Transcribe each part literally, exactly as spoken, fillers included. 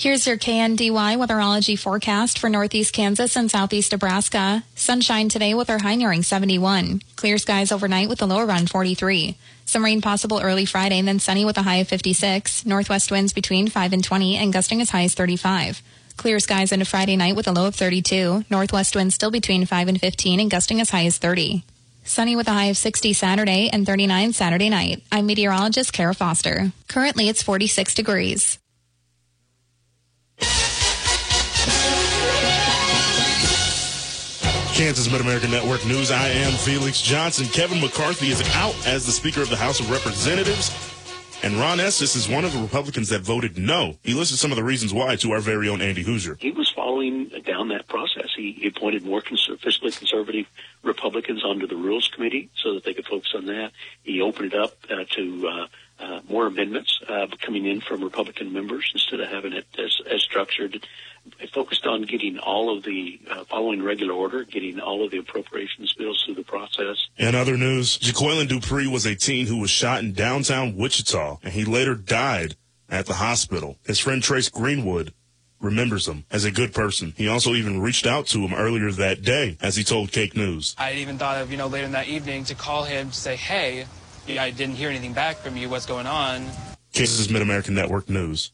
Here's your K N D Y weatherology forecast for northeast Kansas and southeast Nebraska. Sunshine today with our high nearing seventy-one. Clear skies overnight with a low around forty-three. Some rain possible early Friday and then sunny with a high of fifty-six. Northwest winds between five and twenty and gusting as high as thirty-five. Clear skies into Friday night with a low of thirty-two. Northwest winds still between five and fifteen and gusting as high as thirty. Sunny with a high of sixty Saturday and thirty-nine Saturday night. I'm meteorologist Kara Foster. Currently it's forty-six degrees. Kansas Mid-American Network News. I am Felix Johnson. Kevin McCarthy is out as the Speaker of the House of Representatives. And Ron Estes is one of the Republicans that voted no. He listed some of the reasons why to our very own Andy Hoosier. He was following down that process. He, he appointed more cons- fiscally conservative Republicans onto the Rules Committee so that they could focus on that. He opened it up uh, to uh, uh, more amendments uh, coming in from Republican members instead of having it as, as structured. It focused on getting all of the, uh, following regular order, getting all of the appropriations bills through the process. In other news, Jaqueline Dupree was a teen who was shot in downtown Wichita, and he later died at the hospital. His friend Trace Greenwood remembers him as a good person. He also even reached out to him earlier that day, as he told Cake News. I even thought of, you know, later in that evening to call him to say, hey, I didn't hear anything back from you. What's going on? Kansas Mid-American Network News.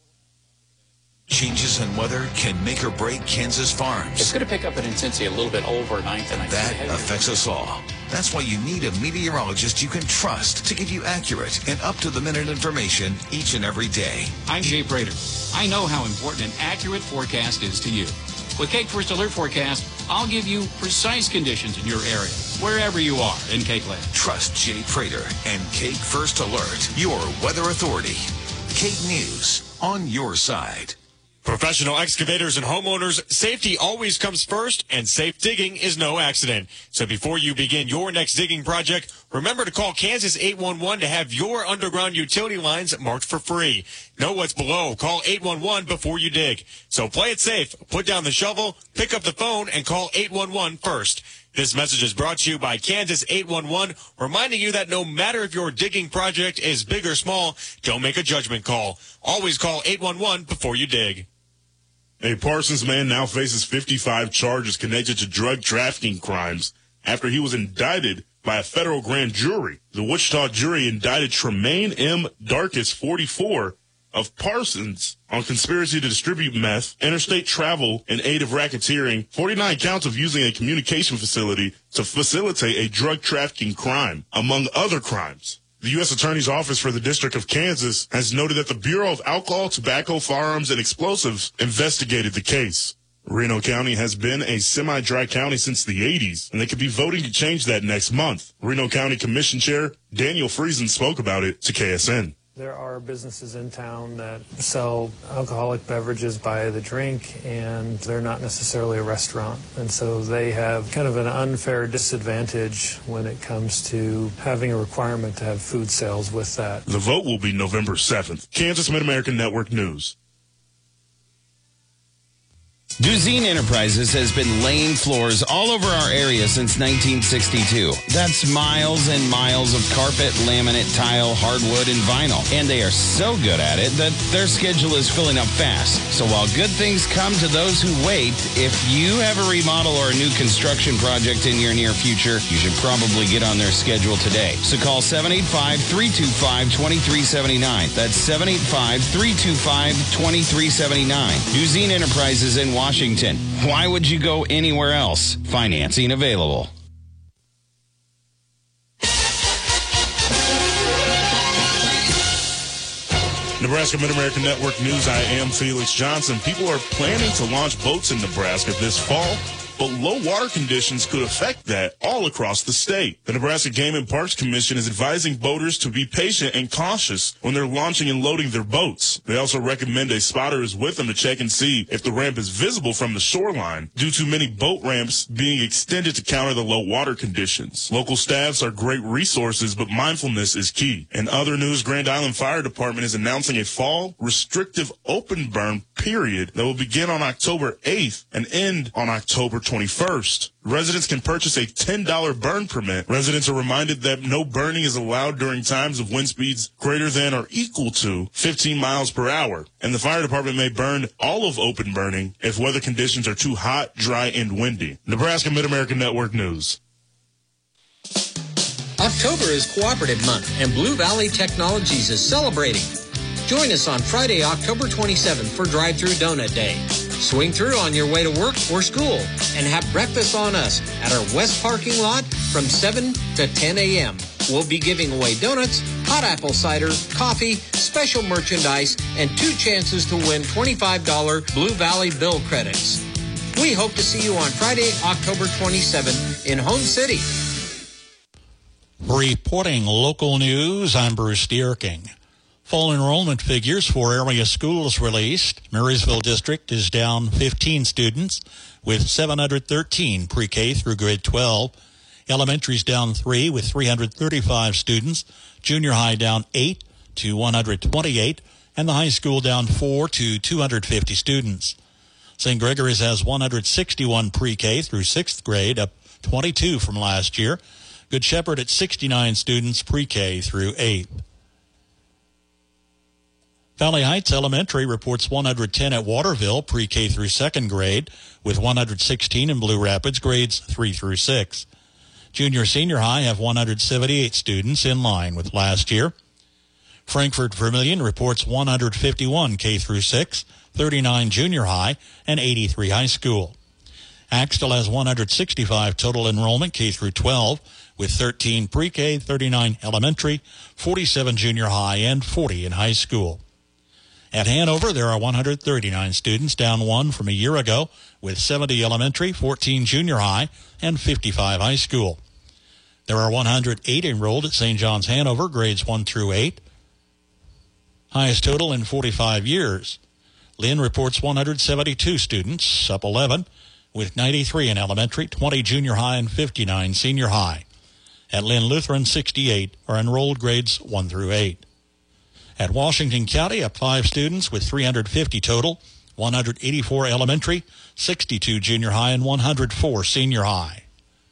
Changes in weather can make or break Kansas farms. It's going to pick up in intensity a little bit overnight. And that affects us all. That's why you need a meteorologist you can trust to give you accurate and up-to-the-minute information each and every day. I'm Jay Prater. I know how important an accurate forecast is to you. With Cake First Alert Forecast, I'll give you precise conditions in your area, wherever you are in Cake Land. Trust Jay Prater and Cake First Alert, your weather authority. Cake News, on your side. Professional excavators and homeowners, safety always comes first, and safe digging is no accident. So before you begin your next digging project, remember to call Kansas eight one one to have your underground utility lines marked for free. Know what's below. Call eight one one before you dig. So play it safe. Put down the shovel, pick up the phone, and call eight one one first. This message is brought to you by Kansas eight one one, reminding you that no matter if your digging project is big or small, don't make a judgment call. Always call eight one one before you dig. A Parsons man now faces fifty-five charges connected to drug trafficking crimes after he was indicted by a federal grand jury. The Wichita jury indicted Tremaine M. Darkus, forty-four, of Parsons on conspiracy to distribute meth, interstate travel in aid of racketeering, forty-nine counts of using a communication facility to facilitate a drug trafficking crime, among other crimes. The U S Attorney's Office for the District of Kansas has noted that the Bureau of Alcohol, Tobacco, Firearms, and Explosives investigated the case. Reno County has been a semi-dry county since the eighties, and they could be voting to change that next month. Reno County Commission Chair Daniel Friesen spoke about it to K S N. There are businesses in town that sell alcoholic beverages by the drink, and they're not necessarily a restaurant. And so they have kind of an unfair disadvantage when it comes to having a requirement to have food sales with that. The vote will be November seventh. Kansas Mid-American Network News. Duzine Enterprises has been laying floors all over our area since nineteen sixty-two. That's miles and miles of carpet, laminate, tile, hardwood, and vinyl. And they are so good at it that their schedule is filling up fast. So while good things come to those who wait, if you have a remodel or a new construction project in your near future, you should probably get on their schedule today. So call seven eight five, three two five, two three seven nine. That's seven eight five, three two five, two three seven nine. Duzine Enterprises in Washington. Why would you go anywhere else? Financing available. Nebraska Mid-American Network News. I am Felix Johnson. People are planning to launch boats in Nebraska this fall, but low water conditions could affect that all across the state. The Nebraska Game and Parks Commission is advising boaters to be patient and cautious when they're launching and loading their boats. They also recommend a spotter is with them to check and see if the ramp is visible from the shoreline, due to many boat ramps being extended to counter the low water conditions. Local staffs are great resources, but mindfulness is key. In other news, Grand Island Fire Department is announcing a fall restrictive open burn period that will begin on October eighth and end on October twenty-first. Residents can purchase a ten dollars burn permit. Residents are reminded that no burning is allowed during times of wind speeds greater than or equal to fifteen miles per hour. And the fire department may burn all of open burning if weather conditions are too hot, dry, and windy. Nebraska Mid-American Network News. October is Cooperative Month, and Blue Valley Technologies is celebrating. Join us on Friday, October twenty-seventh for Drive-Thru Donut Day. Swing through on your way to work or school and have breakfast on us at our west parking lot from seven to ten a.m. We'll be giving away donuts, hot apple cider, coffee, special merchandise, and two chances to win twenty-five dollars Blue Valley bill credits. We hope to see you on Friday, October twenty-seventh in Home City. Reporting local news, I'm Bruce Dierking. Fall enrollment figures for area schools released. Marysville District is down fifteen students with seven hundred thirteen pre-K through grade twelve. Elementary's down three with three hundred thirty-five students. Junior high down eight to one hundred twenty-eight. And the high school down four to two hundred fifty students. Saint Gregory's has one hundred sixty-one pre-K through sixth grade, up twenty-two from last year. Good Shepherd at sixty-nine students pre-K through eighth. Valley Heights Elementary reports one hundred ten at Waterville pre-K through second grade, with one hundred sixteen in Blue Rapids grades three through six. Junior Senior High have one hundred seventy-eight students, in line with last year. Frankfort Vermilion reports one hundred fifty-one K through six, thirty-nine Junior High, and eighty-three High School. Axtell has one hundred sixty-five total enrollment K through twelve, with thirteen pre-K, thirty-nine elementary, forty-seven junior high, and forty in high school. At Hanover, there are one hundred thirty-nine students, down one from a year ago, with seventy elementary, fourteen junior high, and fifty-five high school. There are one hundred eight enrolled at Saint John's Hanover, grades one through eight. Highest total in forty-five years. Lynn reports one hundred seventy-two students, up eleven, with ninety-three in elementary, twenty junior high, and fifty-nine senior high. At Lynn Lutheran, sixty-eight are enrolled grades one through eight. At Washington County, up five students with three hundred fifty total, one hundred eighty-four elementary, sixty-two junior high, and one hundred four senior high.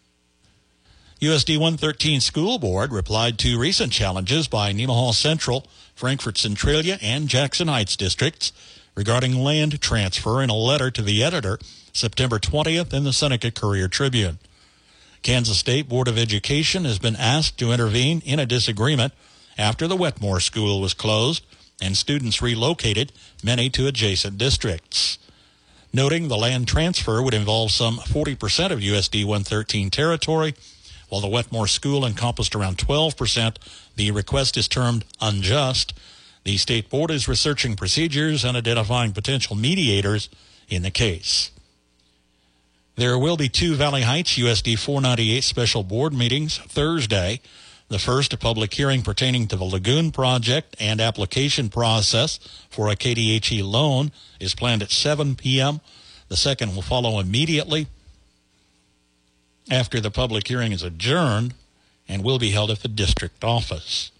U S D one thirteen School Board replied to recent challenges by Nemaha Central, Frankfort Centralia, and Jackson Heights districts regarding land transfer in a letter to the editor September twentieth in the Seneca Courier-Tribune. Kansas State Board of Education has been asked to intervene in a disagreement after the Wetmore School was closed and students relocated, many to adjacent districts. Noting the land transfer would involve some forty percent of U S D one thirteen territory, while the Wetmore School encompassed around twelve percent, the request is termed unjust. The State Board is researching procedures and identifying potential mediators in the case. There will be two Valley Heights U S D four ninety-eight special board meetings Thursday. The first, a public hearing pertaining to the Lagoon project and application process for a K D H E loan, is planned at seven p.m. The second will follow immediately after the public hearing is adjourned and will be held at the district office.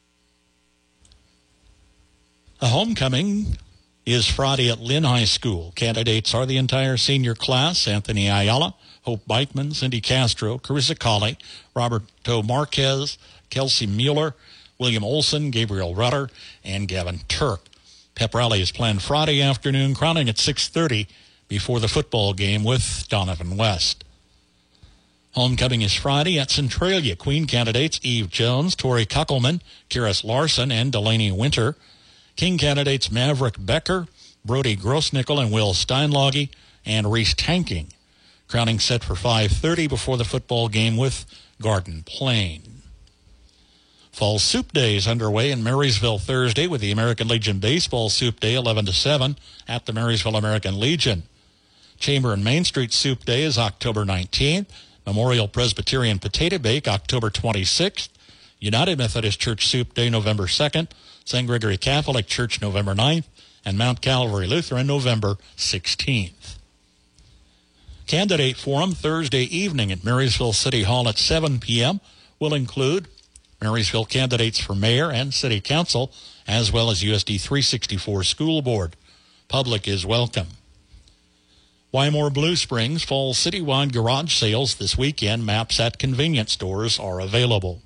A homecoming is Friday at Lynn High School. Candidates are the entire senior class: Anthony Ayala, Hope Beichman, Cindy Castro, Carissa Colley, Roberto Marquez, Kelsey Mueller, William Olson, Gabriel Rutter, and Gavin Turk. Pep rally is planned Friday afternoon, crowning at six thirty before the football game with Donovan West. Homecoming is Friday at Centralia. Queen candidates Eve Jones, Tori Kuckelman, Kiris Larson, and Delaney Winter. King candidates Maverick Becker, Brody Grossnickel, and Will Steinloggy, and Reese Tanking. Crowning set for five thirty before the football game with Garden Plain. Fall Soup Day is underway in Marysville Thursday with the American Legion Baseball Soup Day eleven to seven at the Marysville American Legion. Chamber and Main Street Soup Day is October nineteenth. Memorial Presbyterian Potato Bake October twenty-sixth. United Methodist Church Soup Day November second. Saint Gregory Catholic Church November ninth. And Mount Calvary Lutheran November sixteenth. Candidate Forum Thursday evening at Marysville City Hall at seven p.m. will include Marysville candidates for mayor and city council, as well as U S D three sixty-four School Board. Public is welcome. Wymore Blue Springs fall citywide garage sales this weekend. Maps at convenience stores are available.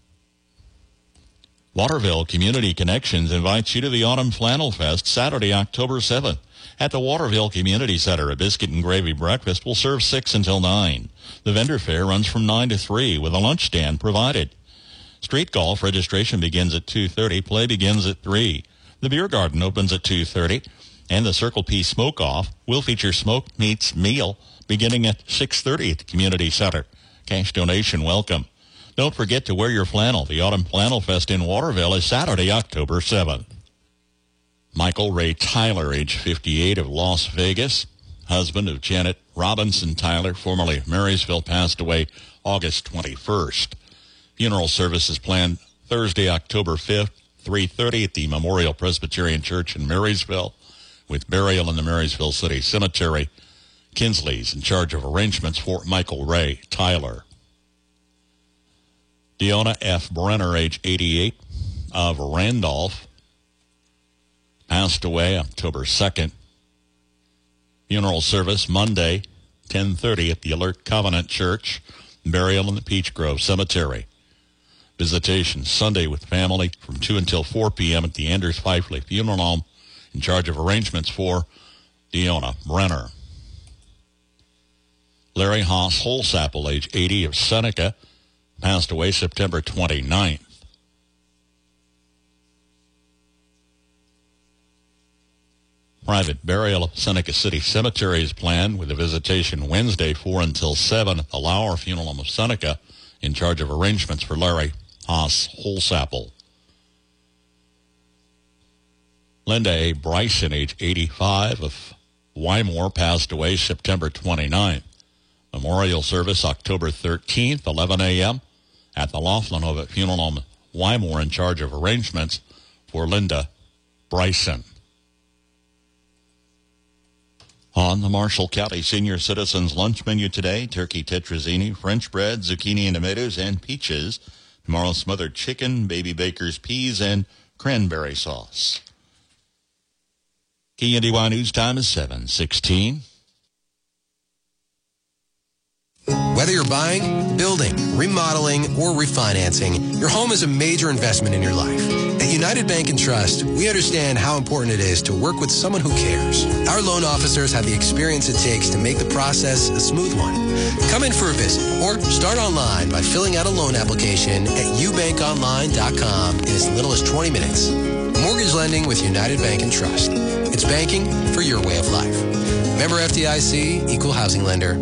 Waterville Community Connections invites you to the Autumn Flannel Fest Saturday, October seventh. At the Waterville Community Center, a biscuit and gravy breakfast will serve six until nine. The vendor fair runs from nine to three with a lunch stand provided. Street golf registration begins at two thirty. Play begins at three. The beer garden opens at two thirty. And the Circle P Smoke Off will feature smoked meats meal beginning at six thirty at the Community Center. Cash donation welcome. Don't forget to wear your flannel. The Autumn Flannel Fest in Waterville is Saturday, October seventh. Michael Ray Tyler, age fifty-eight, of Las Vegas, husband of Janet Robinson Tyler, formerly of Marysville, passed away August twenty-first. Funeral service is planned Thursday, October fifth, three thirty at the Memorial Presbyterian Church in Marysville, with burial in the Marysville City Cemetery. Kinsley's in charge of arrangements for Michael Ray Tyler. Deona F. Brenner, age eighty-eight, of Randolph, passed away October second. Funeral service Monday, ten thirty at the Alert Covenant Church. Burial in the Peach Grove Cemetery. Visitation Sunday with family from two until four p.m. at the Anders Fifley Funeral Home. In charge of arrangements for Deona Brenner. Larry Haas Holsapple, age eighty, of Seneca, passed away September twenty-ninth. Private burial of Seneca City Cemetery is planned with a visitation Wednesday, four until seven at the Lauer Funeral Home of Seneca, in charge of arrangements for Larry Haas Holsapple. Linda A. Bryson, age eighty-five, of Wymore, passed away September twenty-ninth. Memorial service October thirteenth, eleven a.m. at the Laughlin Hovet Funeral Home, Wymore, in charge of arrangements for Linda Bryson. On the Marshall County Senior Citizens Lunch Menu today, turkey tetrazzini, French bread, zucchini and tomatoes, and peaches. Tomorrow, smothered chicken, baby baker's peas, and cranberry sauce. K N D Y News time is seven sixteen. Whether you're buying, building, remodeling, or refinancing, your home is a major investment in your life. At United Bank and Trust, we understand how important it is to work with someone who cares. Our loan officers have the experience it takes to make the process a smooth one. Come in for a visit or start online by filling out a loan application at u bank online dot com in as little as twenty minutes. Mortgage lending with United Bank and Trust. It's banking for your way of life. Member F D I C, Equal Housing Lender.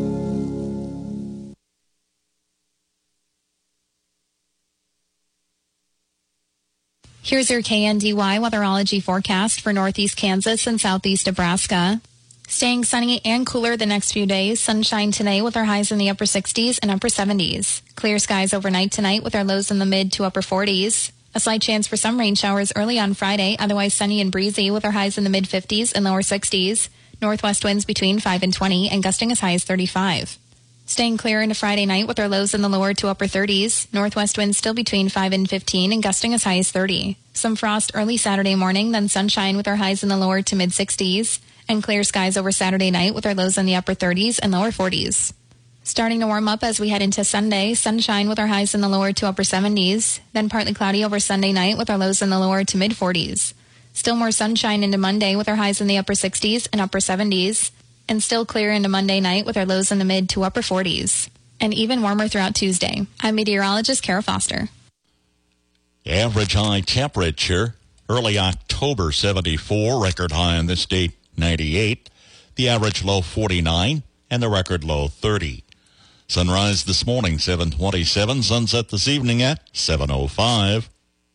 Here's your K N D Y weatherology forecast for northeast Kansas and southeast Nebraska. Staying sunny and cooler the next few days. Sunshine today with our highs in the upper sixties and upper seventies. Clear skies overnight tonight with our lows in the mid to upper forties. A slight chance for some rain showers early on Friday, otherwise sunny and breezy with our highs in the mid fifties and lower sixties. Northwest winds between five and twenty and gusting as high as thirty-five. Staying clear into Friday night with our lows in the lower to upper thirties. Northwest winds still between five and fifteen and gusting as high as thirty. Some frost early Saturday morning, then sunshine with our highs in the lower to mid sixties. And clear skies over Saturday night with our lows in the upper thirties and lower forties. Starting to warm up as we head into Sunday. Sunshine with our highs in the lower to upper seventies. Then partly cloudy over Sunday night with our lows in the lower to mid forties. Still more sunshine into Monday with our highs in the upper sixties and upper seventies. And still clear into Monday night with our lows in the mid to upper forties. And even warmer throughout Tuesday. I'm meteorologist Kara Foster. Average high temperature, early October seventy-four, record high in this state ninety-eight. The average low forty-nine and the record low thirty. Sunrise this morning seven twenty-seven, sunset this evening at seven oh five.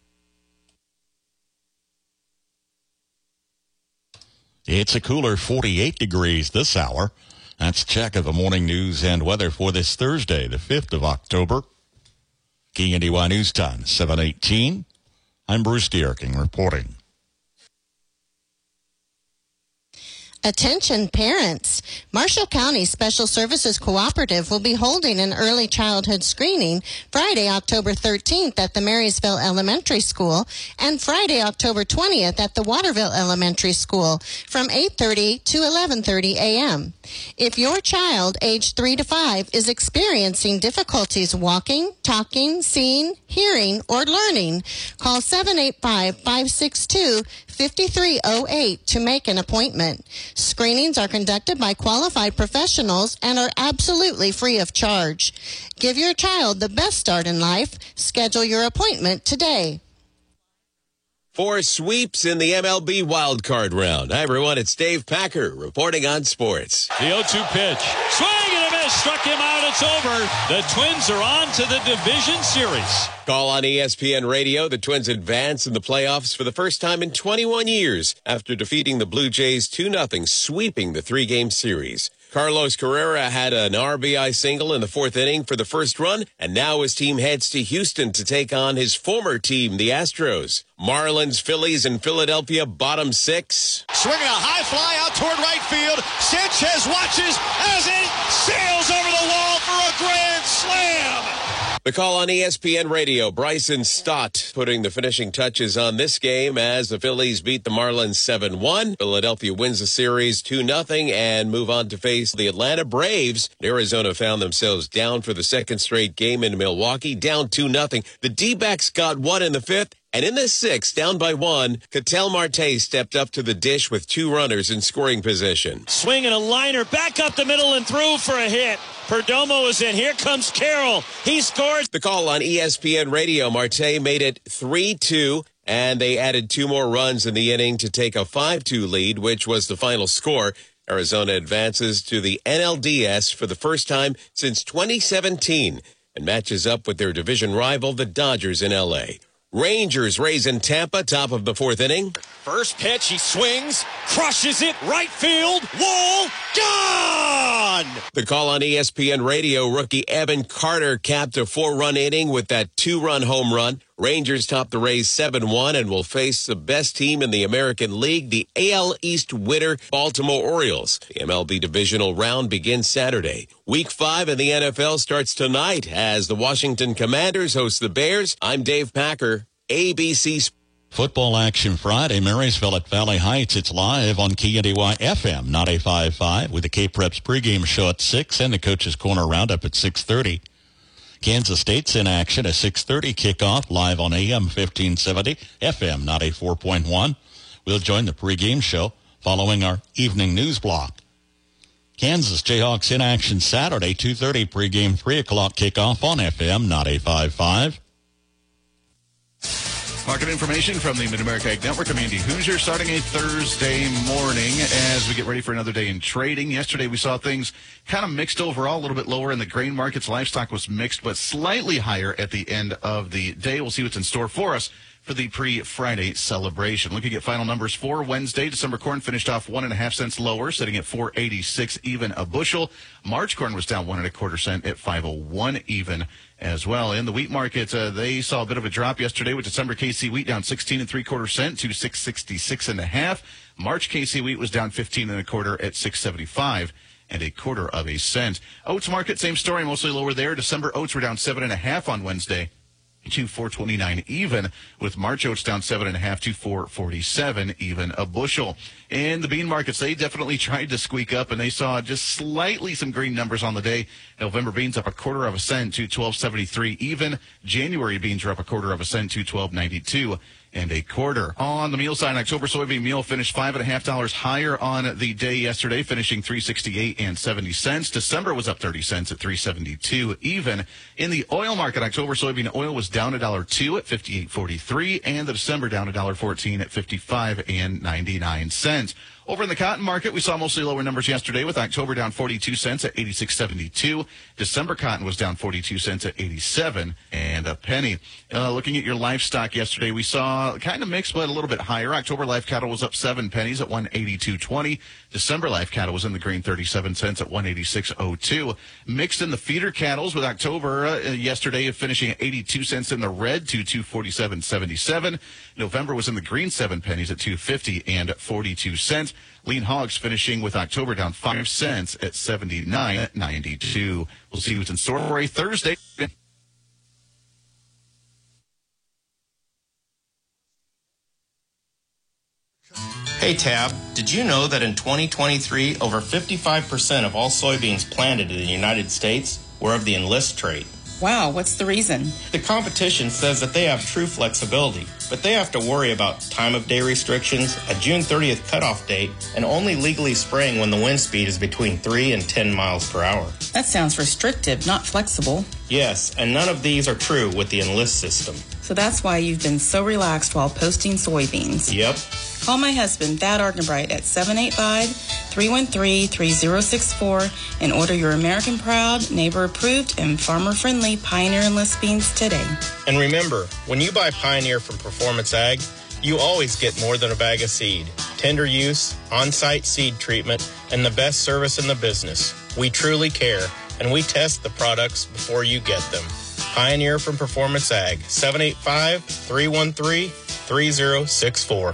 It's a cooler forty-eight degrees this hour. That's a check of the morning news and weather for this Thursday, the fifth of October. K N D Y News Time, seven eighteen. I'm Bruce Dierking reporting. Attention parents. Marshall County Special Services Cooperative will be holding an early childhood screening Friday, October thirteenth at the Marysville Elementary School and Friday, October twentieth at the Waterville Elementary School from eight thirty to eleven thirty a.m. If your child aged three to five is experiencing difficulties walking, talking, seeing, hearing, or learning, call seven eight five, five six two, five three zero eight to make an appointment. Screenings are conducted by qualified professionals and are absolutely free of charge. Give your child the best start in life. Schedule your appointment today. Four sweeps in the M L B wildcard round. Hi, everyone. It's Dave Packer reporting on sports. The oh two pitch. Swing and a miss. Struck him out. It's over. The Twins are on to the division series. Call on E S P N Radio. The Twins advance in the playoffs for the first time in twenty-one years after defeating the Blue Jays two nothing, sweeping the three-game series. Carlos Carrera had an R B I single in the fourth inning for the first run, and now his team heads to Houston to take on his former team, the Astros. Marlins, Phillies, and Philadelphia bottom six. Swinging a high fly out toward right field. Sanchez watches as it sails over the wall for a grand slam. The call on E S P N Radio. Bryson Stott putting the finishing touches on this game as the Phillies beat the Marlins seven one. Philadelphia wins the series two nothing and move on to face the Atlanta Braves. Arizona found themselves down for the second straight game in Milwaukee, down two nothing. The D-backs got one in the fifth. And in the sixth, down by one, Ketel Marte stepped up to the dish with two runners in scoring position. Swinging a liner back up the middle and through for a hit. Perdomo is in. Here comes Carroll. He scores. The call on E S P N Radio. Marte made it three two, and they added two more runs in the inning to take a five two lead, which was the final score. Arizona advances to the N L D S for the first time since twenty seventeen and matches up with their division rival, the Dodgers in L A. Rangers raise in Tampa, top of the fourth inning. First pitch, he swings, crushes it, right field, wall, gone! The call on E S P N Radio, rookie Evan Carter capped a four-run inning with that two-run home run. Rangers top the Rays seven one and will face the best team in the American League, the A L East winner, Baltimore Orioles. The M L B divisional round begins Saturday. Week five in the N F L starts tonight as the Washington Commanders host the Bears. I'm Dave Packer, A B C Sports. Football action Friday, Marysville at Valley Heights. It's live on K N D Y F M ninety-five point five with the K-Preps pregame show at six and the Coach's Corner Roundup at six thirty. Kansas State's in action, a six thirty kickoff live on A M fifteen seventy, F M ninety-four point one. We'll join the pregame show following our evening news block. Kansas Jayhawks in action Saturday, two thirty pregame, three o'clock kickoff on F M ninety-five point five. Market information from the Mid-America Ag Network. I'm Andy Hoosier, starting a Thursday morning as we get ready for another day in trading. Yesterday we saw things kind of mixed overall, a little bit lower in the grain markets. Livestock was mixed, but slightly higher at the end of the day. We'll see what's in store for us for the pre-Friday celebration. Looking at final numbers for Wednesday, December corn finished off one and a half cents lower, sitting at four eighty-six even a bushel. March corn was down one and a quarter cent at five oh one even as well. In the wheat market, uh, they saw a bit of a drop yesterday with December K C wheat down sixteen and three quarter cent to six sixty-six and a half. March K C wheat was down fifteen and a quarter at six seventy-five and a quarter of a cent. Oats market, same story, mostly lower there. December oats were down seven and a half on Wednesday to four twenty-nine even, with March oats down seven and a half to four forty-seven even a bushel. In the bean markets, they definitely tried to squeak up, and they saw just slightly some green numbers on the day. November beans up a quarter of a cent to twelve seventy-three even. January beans are up a quarter of a cent to twelve ninety-two and a quarter. On the meal side, October soybean meal finished five and a half dollars higher on the day yesterday, finishing three sixty-eight and seventy cents. December was up thirty cents at three seventy-two even. In the oil market, October soybean oil was down a dollar two at fifty-eight forty-three, and the December down a dollar fourteen at fifty-five and ninety-nine cents. Over in the cotton market, we saw mostly lower numbers yesterday, with October down forty-two cents at eighty-six seventy-two. December cotton was down forty-two cents at eighty-seven and a penny. Uh, looking at your livestock yesterday, we saw kind of mixed, but a little bit higher. October live cattle was up seven pennies at one eighty-two twenty. December live cattle was in the green thirty-seven cents at one eighty-six oh two. Mixed in the feeder cattles, with October uh, yesterday finishing at eighty-two cents in the red to two forty-seven seventy-seven. November was in the green seven pennies at two fifty and forty-two cents. Lean hogs finishing with October down five cents at seventy-nine ninety-two. We'll see what's in store for a Thursday. Hey Tab, did you know that in twenty twenty-three, over fifty-five percent of all soybeans planted in the United States were of the Enlist trait? Wow, what's the reason? The competition says that they have true flexibility, but they have to worry about time of day restrictions, a June thirtieth cutoff date, and only legally spraying when the wind speed is between three and ten miles per hour. That sounds restrictive, not flexible. Yes, and none of these are true with the Enlist system. So that's why you've been so relaxed while posting soybeans. Yep. Call my husband, Thad Ardenbright, at seven eight five, three one three, three zero six four and order your American Proud, neighbor-approved, and farmer-friendly Pioneer Enlist beans today. And remember, when you buy Pioneer from Performance Ag, you always get more than a bag of seed. Tender use, on-site seed treatment, and the best service in the business. We truly care, and we test the products before you get them. Pioneer from Performance Ag, seven eight five, three one three, three zero six four.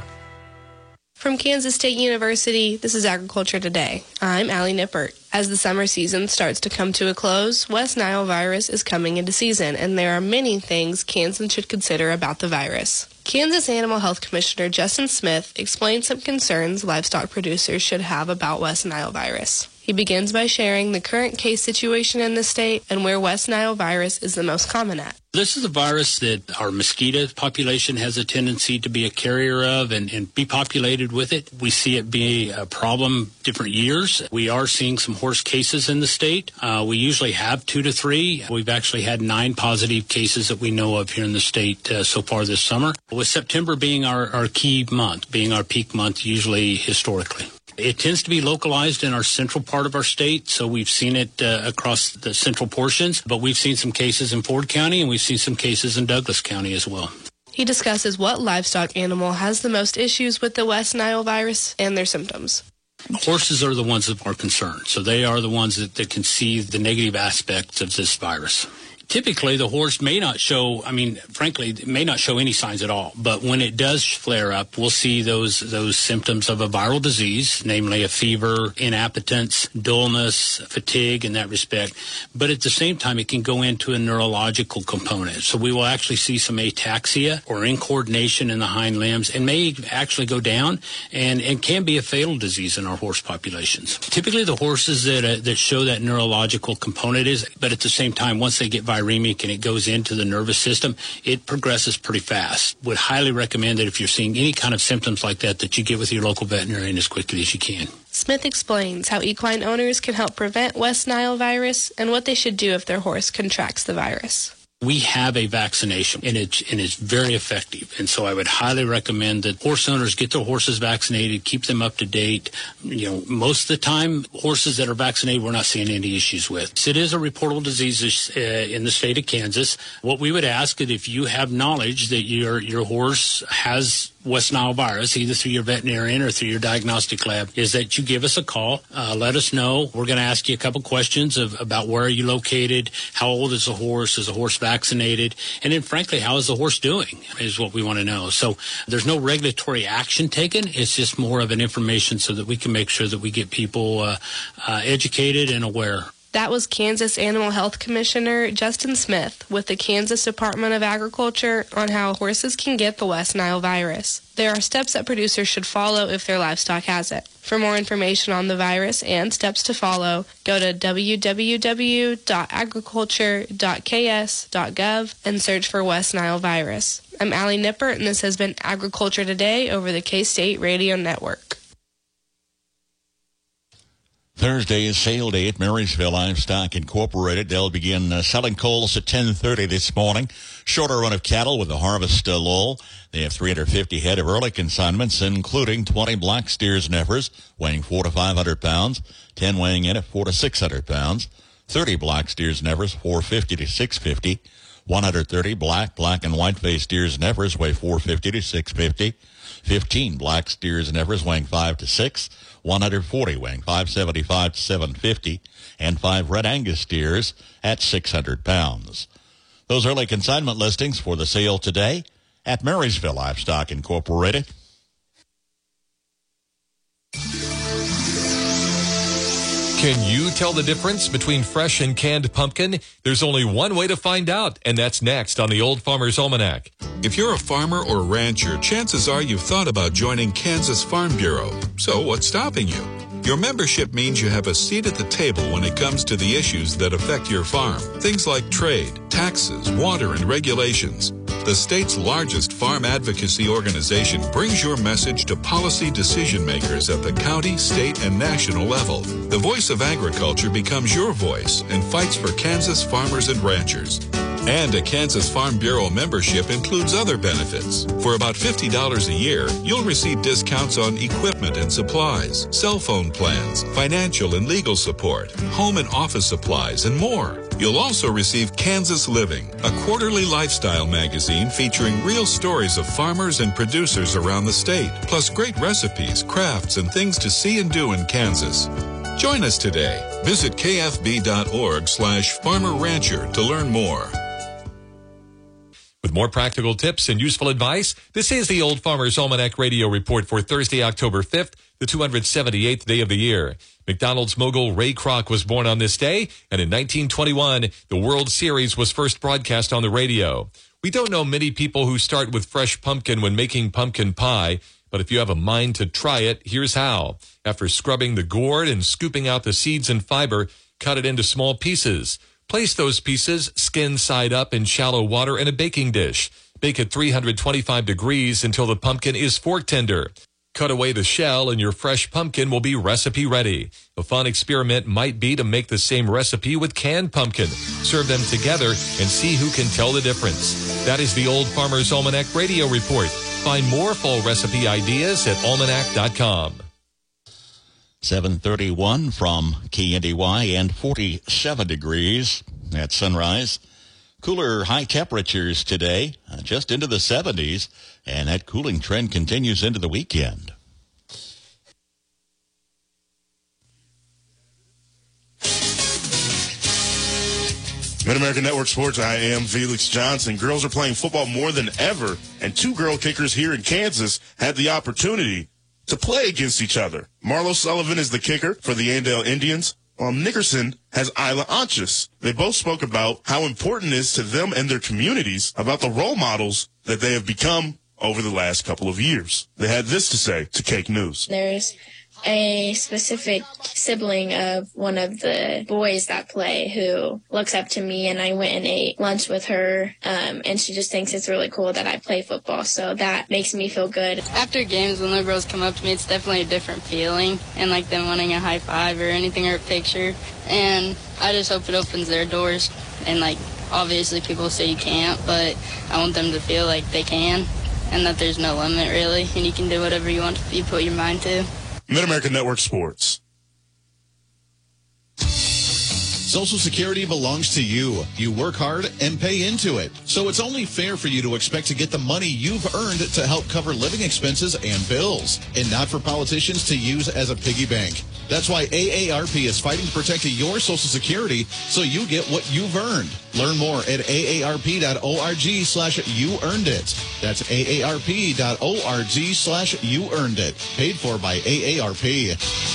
From Kansas State University, this is Agriculture Today. I'm Allie Nippert. As the summer season starts to come to a close, West Nile virus is coming into season, and there are many things Kansans should consider about the virus. Kansas Animal Health Commissioner Justin Smith explained some concerns livestock producers should have about West Nile virus. He begins by sharing the current case situation in the state and where West Nile virus is the most common at. This is a virus that our mosquito population has a tendency to be a carrier of and, and be populated with it. We see it be a problem different years. We are seeing some horse cases in the state. Uh, we usually have two to three. We've actually had nine positive cases that we know of here in the state uh, so far this summer, with September being our, our key month, being our peak month usually historically. It tends to be localized in our central part of our state, so we've seen it uh, across the central portions, but we've seen some cases in Ford County and we've seen some cases in Douglas County as well. He discusses what livestock animal has the most issues with the West Nile virus and their symptoms. Horses are the ones that are concerned, so they are the ones that, that can see the negative aspects of this virus. Typically, the horse may not show, I mean, frankly, it may not show any signs at all. But when it does flare up, we'll see those those symptoms of a viral disease, namely a fever, inappetence, dullness, fatigue in that respect. But at the same time, it can go into a neurological component. So we will actually see some ataxia or incoordination in the hind limbs and may actually go down and, and can be a fatal disease in our horse populations. Typically, the horses that, uh, that show that neurological component is, but at the same time, once they get viremic and it goes into the nervous system, it progresses pretty fast. Would highly recommend that if you're seeing any kind of symptoms like that, that you get with your local veterinarian as quickly as you can. Smith explains how equine owners can help prevent West Nile virus and what they should do if their horse contracts the virus. We have a vaccination, and it's, and it's very effective. And so I would highly recommend that horse owners get their horses vaccinated, keep them up to date. You know, most of the time, horses that are vaccinated, we're not seeing any issues with. So it is a reportable disease uh, in the state of Kansas. What we would ask is if you have knowledge that your your horse has West Nile virus, either through your veterinarian or through your diagnostic lab, is that you give us a call. Uh, let us know. We're going to ask you a couple questions of, about where are you located, how old is the horse, is the horse vaccinated, and then, frankly, how is the horse doing is what we want to know. So there's no regulatory action taken. It's just more of an information so that we can make sure that we get people uh, uh, educated and aware. That was Kansas Animal Health Commissioner Justin Smith with the Kansas Department of Agriculture on how horses can get the West Nile virus. There are steps that producers should follow if their livestock has it. For more information on the virus and steps to follow, go to w w w dot agriculture dot k s dot gov and search for West Nile virus. I'm Allie Nippert, and this has been Agriculture Today over the K-State Radio Network. Thursday is sale day at Marysville Livestock Incorporated. They'll begin uh, selling coals at ten thirty this morning. Shorter run of cattle with the harvest uh, lull. They have three hundred fifty head of early consignments, including twenty black steers and heifers weighing four to five hundred pounds, ten weighing in at four to six hundred pounds, thirty black steers and heifers four fifty to six fifty, one hundred thirty black, black and white faced steers and heifers weigh four fifty to six fifty, fifteen black steers and heifers weighing five to six, one hundred forty weighing five seventy-five to seven fifty, and five red Angus steers at six hundred pounds. Those early consignment listings for the sale today at Marysville Livestock Incorporated. Can you tell the difference between fresh and canned pumpkin? There's only one way to find out, and that's next on the Old Farmer's Almanac. If you're a farmer or rancher, chances are you've thought about joining Kansas Farm Bureau. So what's stopping you? Your membership means you have a seat at the table when it comes to the issues that affect your farm. Things like trade, taxes, water, and regulations. The state's largest farm advocacy organization brings your message to policy decision makers at the county, state, and national level. The voice of agriculture becomes your voice and fights for Kansas farmers and ranchers. And a Kansas Farm Bureau membership includes other benefits. For about fifty dollars a year, you'll receive discounts on equipment and supplies, cell phone plans, financial and legal support, home and office supplies, and more. You'll also receive Kansas Living, a quarterly lifestyle magazine featuring real stories of farmers and producers around the state, plus great recipes, crafts, and things to see and do in Kansas. Join us today. Visit kfb.org slash farmer rancher to learn more. With more practical tips and useful advice, this is the Old Farmer's Almanac Radio Report for Thursday, October fifth, the two hundred seventy-eighth day of the year. McDonald's mogul Ray Kroc was born on this day, and in nineteen twenty-one, the World Series was first broadcast on the radio. We don't know many people who start with fresh pumpkin when making pumpkin pie, but if you have a mind to try it, here's how. After scrubbing the gourd and scooping out the seeds and fiber, cut it into small pieces. Place those pieces skin side up in shallow water in a baking dish. Bake at three hundred twenty-five degrees until the pumpkin is fork tender. Cut away the shell and your fresh pumpkin will be recipe ready. A fun experiment might be to make the same recipe with canned pumpkin. Serve them together and see who can tell the difference. That is the Old Farmer's Almanac Radio Report. Find more fall recipe ideas at almanac dot com. seven thirty-one from K N D Y and forty-seven degrees at sunrise. Cooler high temperatures today, uh, just into the seventies, and that cooling trend continues into the weekend. Mid-American Network Sports, I am Felix Johnson. Girls are playing football more than ever, and two girl kickers here in Kansas had the opportunity to play against each other. Marlo Sullivan is the kicker for the Andale Indians, while Nickerson has Isla Anchis. They both spoke about how important it is to them and their communities about the role models that they have become over the last couple of years. They had this to say to Cake News. There's a specific sibling of one of the boys that play who looks up to me, and I went and ate lunch with her, um, and she just thinks it's really cool that I play football, so that makes me feel good. After games, when the girls come up to me, it's definitely a different feeling, and like them wanting a high five or anything or a picture, and I just hope it opens their doors, and like obviously people say you can't, but I want them to feel like they can, and that there's no limit really, and you can do whatever you want to, you put your mind to. Mid-American Network Sports. Social Security belongs to you. You work hard and pay into it. So it's only fair for you to expect to get the money you've earned to help cover living expenses and bills, and not for politicians to use as a piggy bank. That's why A A R P is fighting to protect your Social Security so you get what you've earned. Learn more at A A R P dot org slash you earned it. That's A A R P dot org slash you earned it. Paid for by A A R P.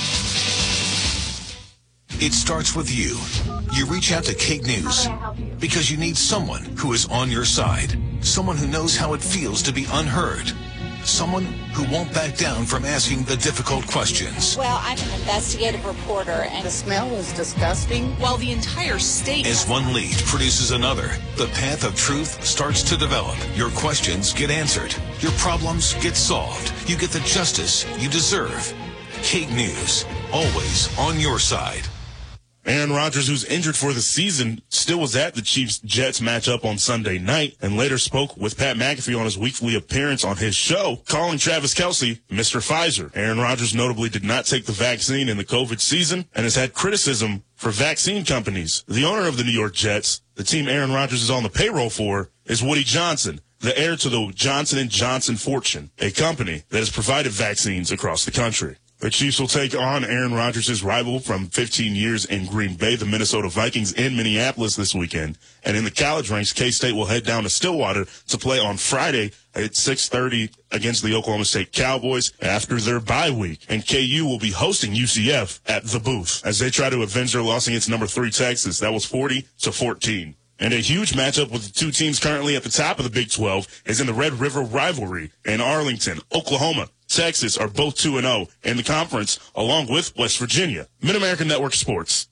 It starts with you. You reach out to Cake News because you need someone who is on your side. Someone who knows how it feels to be unheard. Someone who won't back down from asking the difficult questions. Well, I'm an investigative reporter, and the smell was disgusting. While the entire state... As one lead produces another, the path of truth starts to develop. Your questions get answered. Your problems get solved. You get the justice you deserve. Cake News, always on your side. Aaron Rodgers, who's injured for the season, still was at the Chiefs-Jets matchup on Sunday night and later spoke with Pat McAfee on his weekly appearance on his show, calling Travis Kelce Mister Pfizer. Aaron Rodgers notably did not take the vaccine in the COVID season and has had criticism for vaccine companies. The owner of the New York Jets, the team Aaron Rodgers is on the payroll for, is Woody Johnson, the heir to the Johnson and Johnson fortune, a company that has provided vaccines across the country. The Chiefs will take on Aaron Rodgers' rival from fifteen years in Green Bay, the Minnesota Vikings, in Minneapolis this weekend. And in the college ranks, K-State will head down to Stillwater to play on Friday at six thirty against the Oklahoma State Cowboys after their bye week. And K U will be hosting U C F at the Booth as they try to avenge their loss against number three Texas. That was forty to fourteen. And a huge matchup with the two teams currently at the top of the Big twelve is in the Red River rivalry in Arlington, Oklahoma. Texas are both two and oh in the conference, along with West Virginia. Mid-American Network Sports.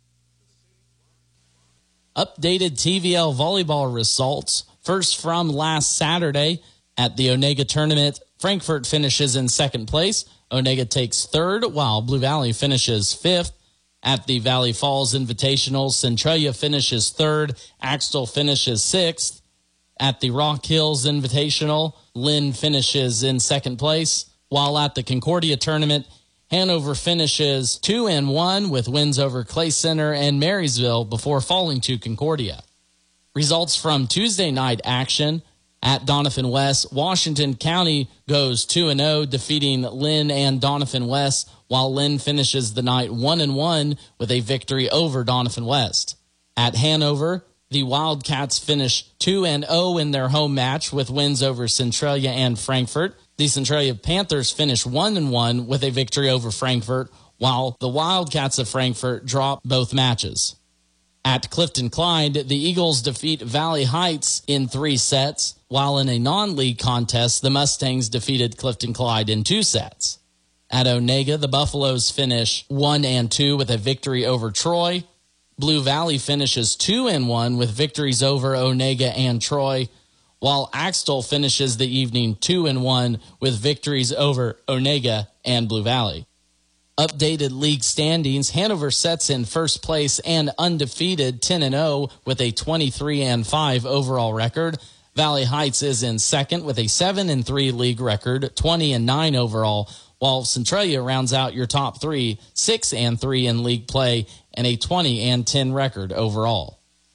Updated T V L volleyball results. First from last Saturday at the Onega tournament, Frankfort finishes in second place. Onega takes third, while Blue Valley finishes fifth. At the Valley Falls Invitational, Centralia finishes third. Axtell finishes sixth. At the Rock Hills Invitational, Lynn finishes in second place. While at the Concordia tournament, Hanover finishes two and one with wins over Clay Center and Marysville before falling to Concordia. Results from Tuesday night action at Doniphan West, Washington County goes two and oh, defeating Lynn and Doniphan West, while Lynn finishes the night one and one with a victory over Doniphan West. At Hanover, the Wildcats finish two and oh in their home match with wins over Centralia and Frankfort. The Centralia Panthers finish one and one with a victory over Frankfort, while the Wildcats of Frankfort drop both matches. At Clifton Clyde, the Eagles defeat Valley Heights in three sets, while in a non-league contest, the Mustangs defeated Clifton Clyde in two sets. At Onega, the Buffaloes finish one and two with a victory over Troy. Blue Valley finishes two and one with victories over Onega and Troy, while Axtell finishes the evening two and one with victories over Onega and Blue Valley. Updated league standings, Hanover sets in first place and undefeated ten and oh with a twenty-three and five overall record. Valley Heights is in second with a seven and three league record, twenty and nine overall, while Centralia rounds out your top three, six and three in league play and a twenty and ten record overall.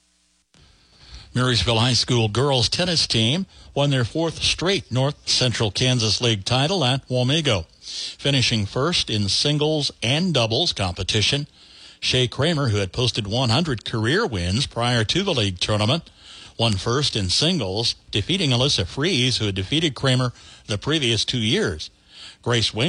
Marysville High School girls tennis team won their fourth straight North Central Kansas League title at Wamego, finishing first in singles and doubles competition. Shay Kramer, who had posted one hundred career wins prior to the league tournament, won first in singles, defeating Alyssa Fries, who had defeated Kramer the previous two years. Grace Wing